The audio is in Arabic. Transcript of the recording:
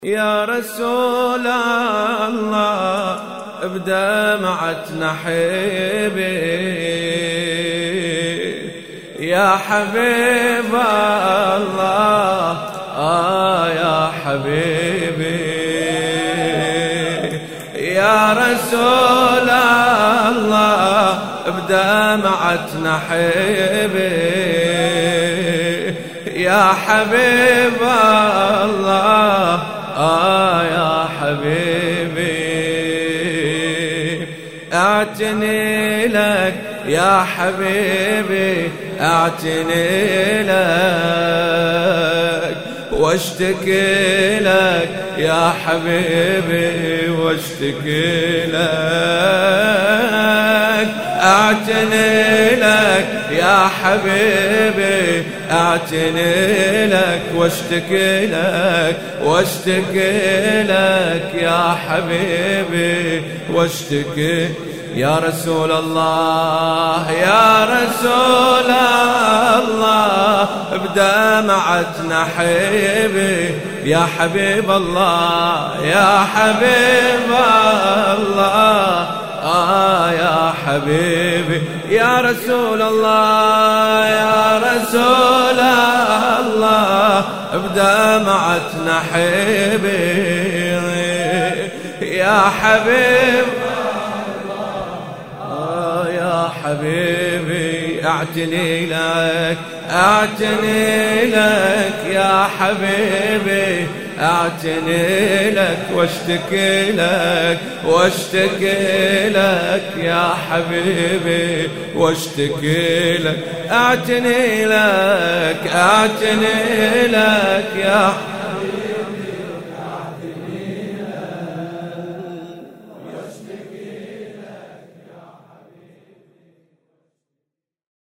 يا رسول الله بدمعتنا حبيبي، يا حبيب الله يا حبيبي، يا رسول الله بدمعتنا حبيبي، يا حبيب الله يا حبيبي، اعتني لك يا حبيبي، اعتني لك واشتكي لك يا حبيبي، واشتكي لك، اعتني لك يا حبيبي، اعتني لك واشتكي لك، واشتكي لك يا حبيبي، واشتكي. يا رسول الله يا رسول الله بدمعتنا حبيبي، يا حبيب الله يا حبيب الله يا حبيبي، يا رسول الله يا رسول الله بدمعتنا حبيبي، يا حبيب يا حبيبي، اعتني لك اعتني لك يا حبيبي، اعتني لك واشتكي لك، واشتكي لك يا حبيبي، واشتكي لك، اعتني لك اعتني لك يا